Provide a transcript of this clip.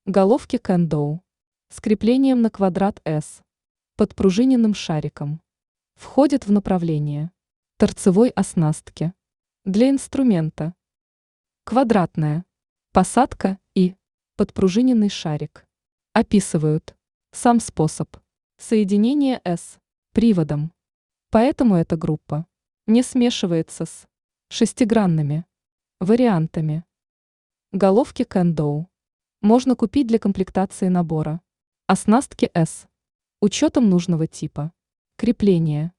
Головки Кэндоу с креплением на квадрат S, подпружиненным шариком. Входит в направление торцевой оснастки. Для инструмента квадратная посадка и подпружиненный шарик. Описывают сам способ соединения S приводом. Поэтому эта группа не смешивается с шестигранными вариантами. Головки Кэндоу можно купить для комплектации набора оснастки S учетом нужного типа крепления.